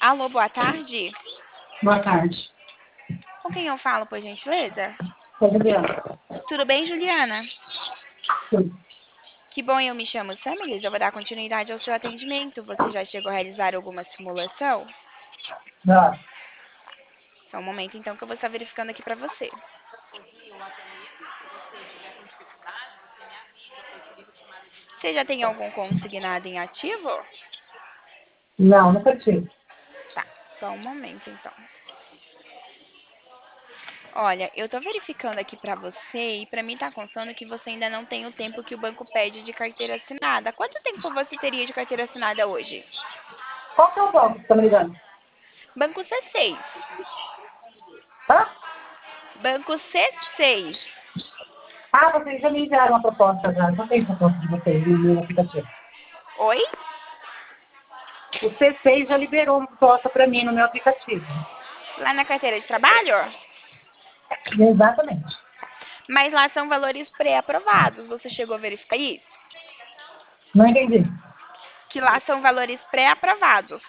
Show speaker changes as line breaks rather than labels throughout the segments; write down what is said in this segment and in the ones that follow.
Alô, boa tarde.
Boa tarde.
Com quem eu falo, por gentileza?
Sou Juliana.
Tudo bem, Juliana?
Sim.
Que bom, eu me chamo Samilis. Eu vou dar continuidade ao seu atendimento. Você já chegou a realizar alguma simulação?
Já.
Só um momento, então, que eu vou estar verificando aqui pra você. Você já tem algum consignado em ativo?
Não, nunca tive.
Tá, só um momento, então. Olha, eu tô verificando aqui pra você e pra mim tá constando que você ainda não tem o tempo que o banco pede de carteira assinada. Quanto tempo você teria de carteira assinada hoje?
Qual que é o banco que tá me ligando?
Banco C6.
Hã?
Banco C6.
Ah, vocês já me enviaram uma proposta já. Já tem proposta de vocês no meu aplicativo.
Oi?
O C6 já liberou uma proposta para mim no meu aplicativo.
Lá na carteira de trabalho?
Exatamente.
Mas lá são valores pré-aprovados. Você chegou a verificar isso?
Não entendi.
Que lá são valores pré-aprovados.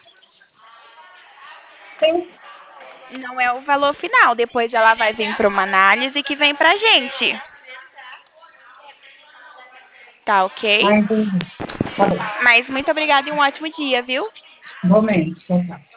Sim.
Não é o valor final. Depois ela vai vir para uma análise que vem pra gente. Tá ok?
Ah, entendi. Tá bom.
Mas muito obrigada e um ótimo dia, viu?
Momento. Tchau, tchau.